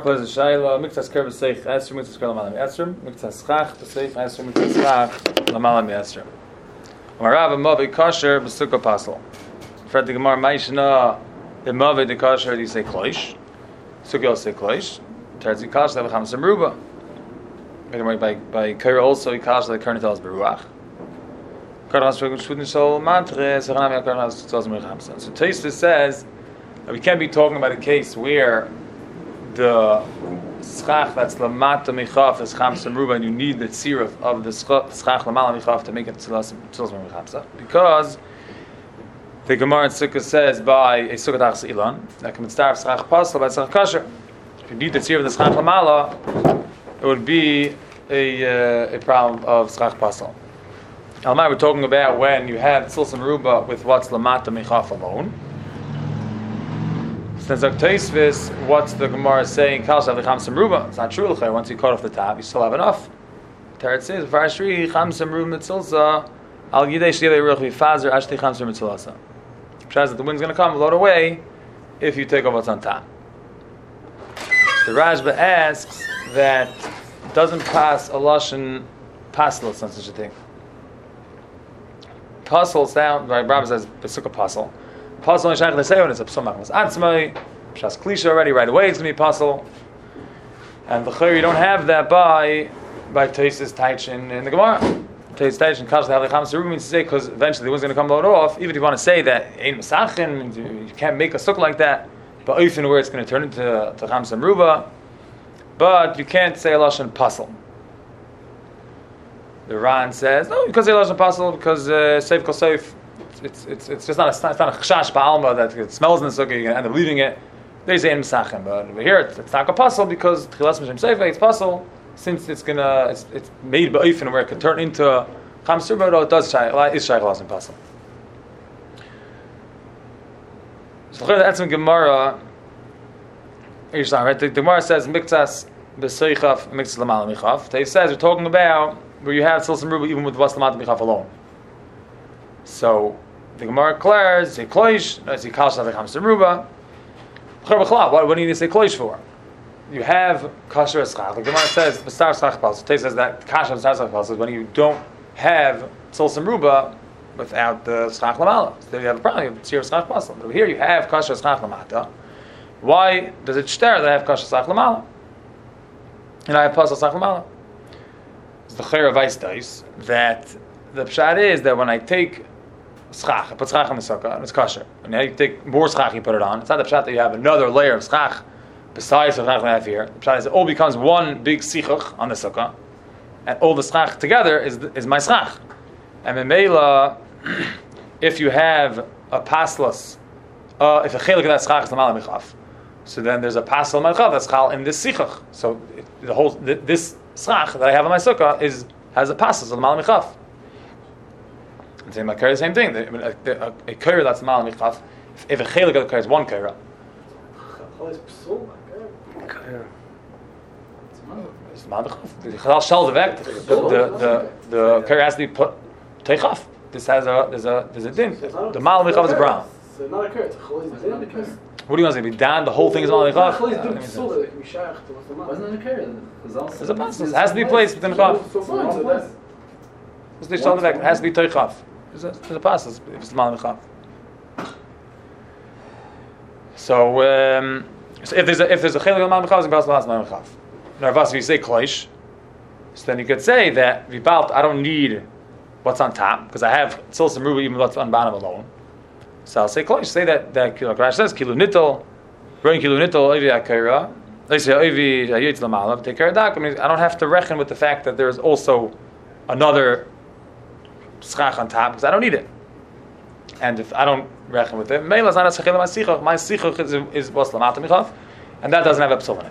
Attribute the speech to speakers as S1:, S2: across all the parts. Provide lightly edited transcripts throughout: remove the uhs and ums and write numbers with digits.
S1: poses a shayla. Miktas ker b'seich esrim, miktas ker l'malam esrim, miktas schach b'seich esrim, miktas schach l'malam esrim. Amarav amavi kosher b'sukkah pasel. Fred the Gemara Maishna amavi the kosher. You say kloish. Sukkah say kloish. Terzi kosher that becomes some ruba. By Kaira also he kosher the current tells beruach. So Taisa says that we can't be talking about a case where the schach that's lamata michaf is chamsa meruba, and you need the tzira of the schach lamala michaf to make it tzilas mechamsa, because the Gemara in Sukkah says by a Sukkah tachas ilan that can start schach pasel by schach kasher. If you need the tzira of the schach lamala, it would be a problem of schach pasel. Almai, we're talking about when you have tzilsa meruba with what's lamata michaf alone. Since Taisvis, what's the Gemara saying? Kalshav lechamsa meruba. It's not true. Once you cut off the top, you still have enough. Teretz says, "Varashri chamsa meruba mitzilsa al yidei shlei ruach vifazer ashti chamsa mitzilasa." Which that the wind's going to come a lot away if you take off what's on top. The Rashba asks that doesn't pass a lashon pasel, it's not such a thing. Pasel sound, like Rabbi says, Pesukah pasel. Pasel only shaykh l'seyon is a psum machmas atzmai. Shas klisha already right away it's going to be pasel. And the chayr you don't have that by Taisis Taichin in the Gemara. Taisis Taichin kash l'halecham seru means to say because eventually the one's going to come load off. Even if you want to say that ein mesachin, you can't make a sukkah like that, but often where it's going to turn into chamsa meruba, but you can't say a lashon pasel. The Ran says no, because they lashon pasel because seif kol seif. It's just not a chashash ba'alma that it smells in the sukkah. You can end up leaving it. They say in mesachim, but over here it's not a pasel because tchilas m'shem seif it's pasel since it's made ba'ifin where it could turn into chamsa meruba. It does is shaykh lashon pasel. So that's in Gemara. Right? The Gemara says miktas b'seichaf miktas l'mal michaf. They says we're talking about where you have tzilsa meruba even with vas l'mat michaf alone. So the Gemara declares say kloish, say kalsh avei chamsa meruba. What do you need to say kloish for? You have kasher eschach. The Gemara says b'star schach pasel. They says that kasher b'star schach pasel is when you don't have tzilsa meruba without the schach lamala. So you have a problem. You have tzir schach pasel. But over here you have kasher schach lamata. Why does it shter that I have kasher schach lamala and I have pasel schach lamala? It's the chayr of ice dice that the pshat is that when I take schach, I put schach on the sukkah and it's kasher. And now you take more schach, you put it on. It's not the pshat that you have another layer of schach besides the schach we have here. The pshat is it all becomes one big sichuch on the sukkah, and all the schach together is my schach. And memela, if you have a paslas, if a chelik of that schach is the malam michaf, so then there's a pasal michaf that's chal in this sichuch. So the whole this schach that I have on my sukkah has a pasal of the malam michaf. And same like the same thing. A kaira that's mal michaf. If a chelik of the kaira is one kaira. It's mal michaf. The chal shel devek. The kaira has to be put teichaf. This has there's a din. The mal michaf is brown.
S2: So not a kaira. It's a chol is
S1: What do you want to say? Be down. The whole thing is mal michaf.
S2: Wasn't it a kaira?
S1: There's a pasal. It has to be placed within the chaf. It's the shel devek. It has to be teichaf. There's a pasal if it's mal michaf. So if there's a chelik of mal michaf, it's pasal mal michaf. Now, if you say kloish, so then you could say that vibalt I don't need what's on top because I have tzilsa meruba even what's on bottom alone. So I'll say kloish. Say that Rashi says kilu nitol, bring kilu nitol oivi akira. They say oivi ayitz lamalav take care of that. I mean, I don't have to reckon with the fact that there's also another schach on top because I don't need it. And if I don't reckon with it, meila is not a sechel my sichuch. My sichuch is was lamata michaf, and that doesn't have a psul in it.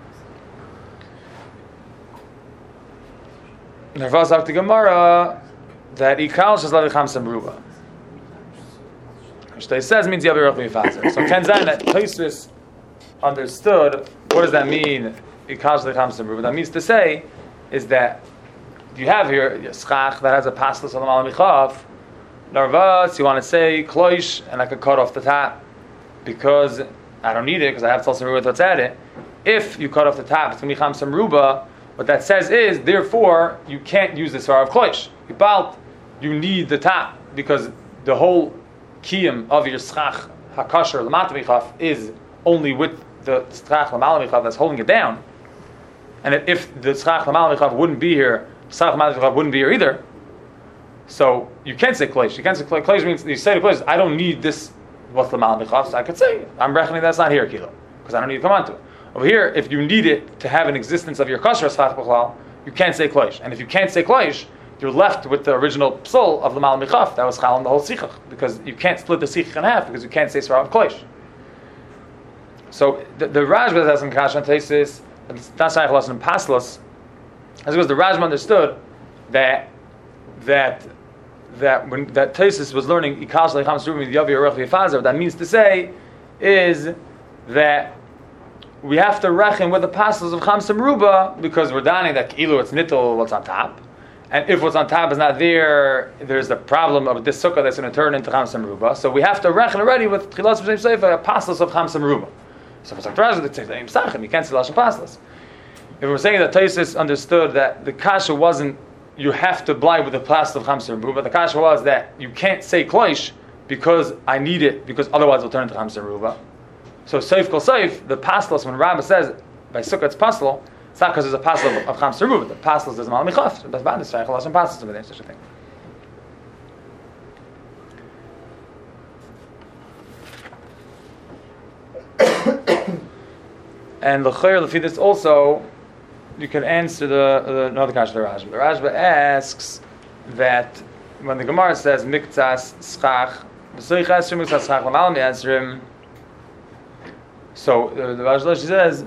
S1: Nervas after Gemara that ikal shazlav chamsa meruba. Which they says means yavi roch mifazer. So Ken Zayin that Tosfos understood what does that mean ikal shazlav chamsa meruba. That means to say is that you have here a schach that has a paslas of the malam michaf. Narvas, you want to say kloish, and I could cut off the top because I don't need it because I have tzilsa meruba that's at it. if you cut off the top, it's going to be chamsa meruba. What that says is, therefore, you can't use the svara of kloish. You need the top because the whole kiyum of your schach hakasher lamata michaf is only with the schach lamala michaf that's holding it down. And if the schach lamala michaf wouldn't be here, schach lamala michaf wouldn't be here either. So you can't say kloish. You can't say kloish means you say to kloish, I don't need this what's lamala michaf. So I could say I'm reckoning that's not here kilo because I don't need to come onto it. Over here, if you need it to have an existence of your kasher schach b'chlal, you can't say kloish. And if you can't say kloish, you're left with the original psul of Lamal Michaf. That was Chal on the whole Sichach. Because you can't split the Sichach in half, because you can't say Svar of Kloish. So the Rajba has some Kash on Tesis, and that's Shaykh Lasan and Paslas, as because the Rajba understood that when that Tesis was learning Ikash Leicham Surumi Yavi Arech V'Yafazer, what that means to say is that we have to reckon with the Paslas of Chamsa Meruba, because we're dining that Kilu, it's Nittel, what's on top. And if what's on top is not there, there's the problem of this sukkah that's going to turn into chamsa meruba. So we have to reckon already with tchilas b'shem sefer apostles of chamsa meruba. So if it's like Rashi, it's saying Sachem, you can't say lashon apostles. If we're saying that Taisus understood that the kasha wasn't you have to blind with the plastic of chamsa meruba, the kasha was that you can't say kloish because I need it because otherwise it'll turn into chamsa meruba. So seif kol seif, the pastels when Rabbah says by sukkah it's pastel. It's not because there's a pastel of chamsa meruba. The pastel is mal michaf. That's bad. It's shaykh lashon pastels over there. Such a thing. And l'chayr l'fi this also, you can answer the another question of the Rajba. The Rajba asks that when the Gemara says miktzas schach, v'soich esrim miktzas schach l'mal mi'esrim. So the Rajba says.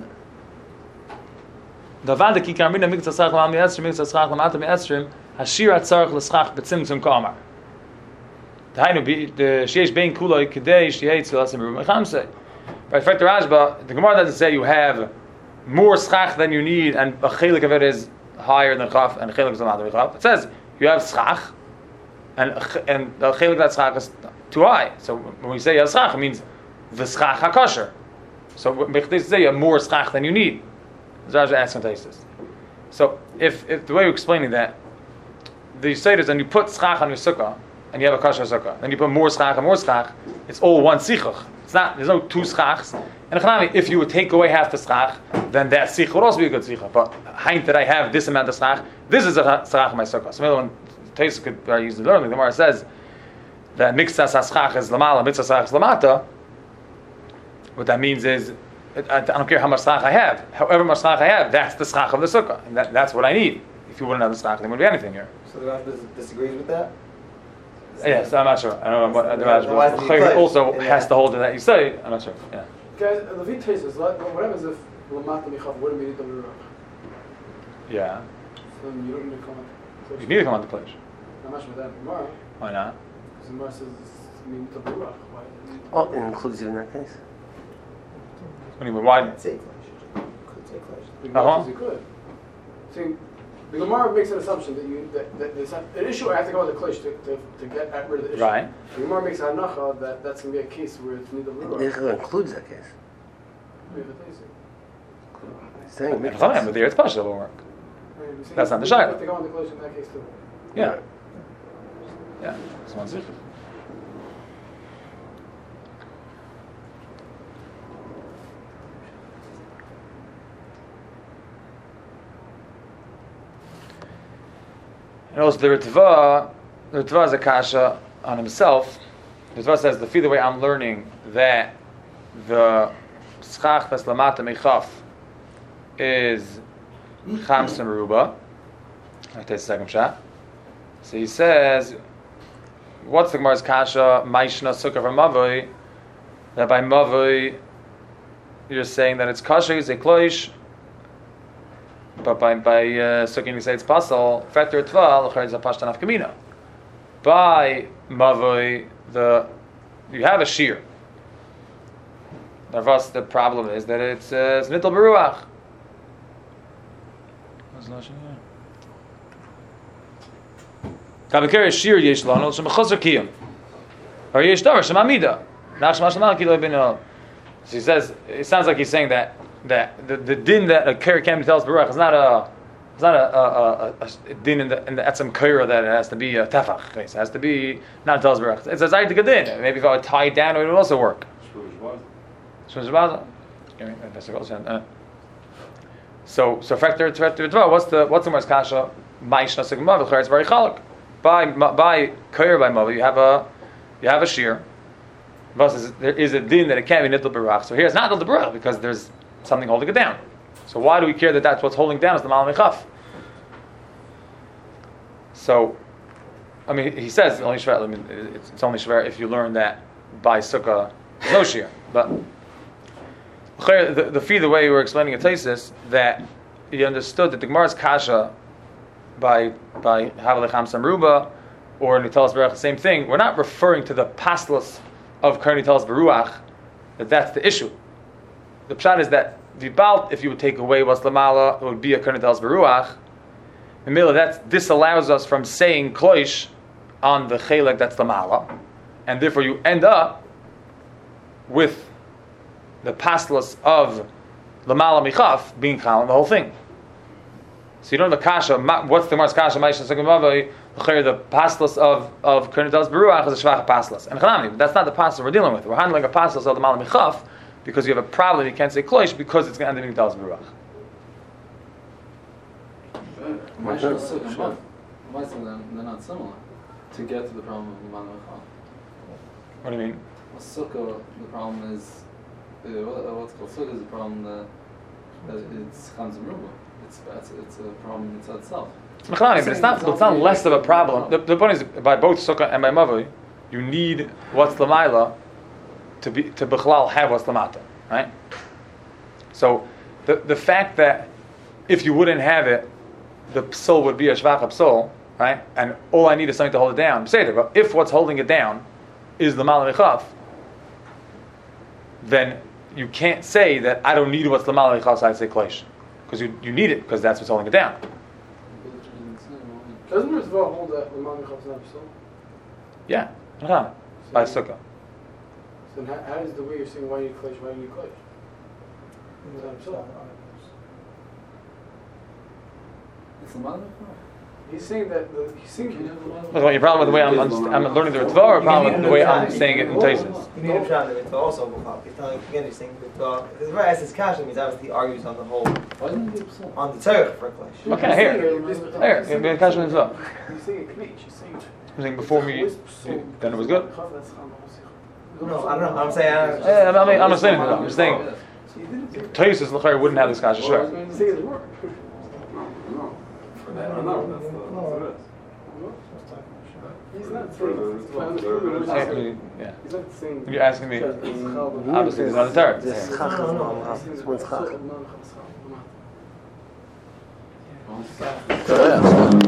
S1: Davanda ki karmina miktzas schach l'mal mi'esrim miktzas schach l'mata mi'esrim hashir atzarich l'schach b'tzimtzum ka'amar. Dahainu the sheyesh bein kuloi kedei sheyei tzilas meruba mechamsei. By fact, the Rajba, the Gemara doesn't say you have more schach than you need, and a chelik of it is higher than chaf, and a chelik is not than chaf. It says you have schach, and the chelik of that schach is too high. So when we say you have schach, it means the schach hakosher. So they say you have more schach than you need. The Rajba asks on Taisus. So if the way you're explaining that, the Yisayt is, and you put schach on your sukkah, and you have a kosher sukkah, then you put more schach and more schach, it's all one sichach. It's not. There's no two schachs. And if you would take away half the schach, then that sich would also be a good sichach. But haint that I have this amount of schach, this is a schach in my sukkah. So when Taisus could use the learning, the Gemara says that miktzas schach is lamala, miktzas schach is lamata. What that means is, I don't care how much schach I have. However much schach I have, that's the schach of the sukkah, and that's what I need. If you wouldn't have the schach, there wouldn't be anything here.
S3: So the Rajba disagrees with that?
S1: Yes, I'm not sure. I don't know what the Rajba also has to hold to that you say. I'm not sure. Yeah.
S2: Guys, the Vita says, what happens if Lamata Michav wouldn't be Nidam Ruach?
S1: Yeah.
S2: So you don't need to come on.
S1: You need to come on the place.
S2: I'm not sure about that tomorrow.
S1: Why not?
S2: Because the Gemara says it's Nidam Ruach.
S3: Oh, it includes you in that case?
S1: What do you mean? Why?
S3: I'd say clash. Could say clash.
S2: The Gemara says you could. See, the Gemara makes an assumption that there's an issue. I have to go on the klish to get rid of the issue.
S1: Right.
S2: The Gemara makes an hanacha that that's going to be a case where it's Nidam Ruach.
S3: It includes that case. Saying
S1: But there it's partial will work. That's not the shayla.
S2: You have to go on the klish in that case too.
S1: Yeah. Yeah. It's one sichach. And also the Ritva is a kasha on himself. The Ritva says, the way I'm learning that the schach ves lamata mechaf is chamsa meruba. I'll take a second shot. So he says, what's the Gemara's kasha? Maishna sukkah from Mavoi. That by Mavoi, you're saying that it's kasha, is a kloish. But by sukkah you say it's pasal. Factor tval l'chayr is a pashtan of kamina. By mavoi you have a shear. Narvas, the problem is that it's nittel beruach. What's the lashon here? Kabekir shear yesh lano shemachosar kiyum. Or yesh davar shemamida. Nach shemashal ki lo bin. So he says, it sounds like he's saying that that the din that a kair can be tells baruch is not a din in the etzem kair that it has to be a tefach case. It has to be not tells baruch. It's a zaydik din. Maybe if I would tie it down, it would also work. So factor what's the Mars kasha? Ma'ishna sigma v'cher is very chalak. By kair by mother you have a shear. There is a din that it can't be nittel barach. So here it's not nittel barach because there's something holding it down. So why do we care that that's what's holding down is the mal mechaf? So, I mean, he says only shver. I mean, it's only shver if you learn that by sukkah no shear. But the fee the way we were explaining it is that he understood that the Gemara's kasha by havalecham samruba or nitelas barach the same thing. We're not referring to the pastlus of Karni tells Baruach that's the issue. The pshat is that Vibalt, if you would take away what's Lamala, it would be a Karni tells Baruach. And Mila, that disallows us from saying Kloish on the Chelek that's Lamala. And therefore you end up with the pastless of Lamala Michaf being Chal in the whole thing. So you don't have a kasha, what's the Mars kasha, the pastless of Karni tells Baruach is a Shvach pastless. And that's not the pastless we're dealing with. We're handling a pastless of the Lamala Michaf because you have a problem, you can't say Kloish because it's going to end up being tells Baruach.
S4: They're not similar to get to the problem of Lamala Michaf.
S1: What do you mean?
S4: Well, Sukkah, the problem is what's called Sukkah is the problem that it's Chanzim Ruba. It's a problem inside itself.
S1: It's mechanami, but it's not less of a problem. The point is, by both Sukkah and by Mavoi, you need what's Lamaila to Bichlal have what's Lamata, right? So the fact that if you wouldn't have it, the psul would be a Shvach psul, right? And all I need is something to hold it down. Say that, but if what's holding it down is the Mal Michaf, then you can't say that I don't need what's the Mal Michaf, so I say Kleish. Because you need it, because that's what's holding it down.
S2: Doesn't Rizvah hold that the Mami Chav's not psul?
S1: Yeah, by Sukkah.
S2: So how is the way you're saying why you need Kleish, why you need Kleish? It's not psul.
S4: It's Lamala Michaf.
S2: He's saying that he's saying
S1: Well, your problem with the way I'm learning the Ritzvah, or a problem with the way I'm saying it in Taisus?
S5: You need a shot in the Ritzvah also. He's telling again, he's saying Ritzvah. Because if I ask this question, means obviously he argues on the whole,
S4: Why didn't he do
S5: on the Torah for Kleish.
S1: Okay, here, the Kashan is up.
S2: He's saying Kleish. He's saying
S1: Before me, then it was good.
S5: No, I don't know. I'm saying.
S1: I'm not saying that. I'm just saying Taisus L'chayr wouldn't have this Kasha. Sure.
S2: He's saying it's work.
S6: No, that's what it is.
S2: He's not saying.
S1: Yeah.
S2: He's not saying.
S1: You're asking me. Obviously, there's another Torah.
S3: This is Chach. No, this one's Chach.
S2: Chach.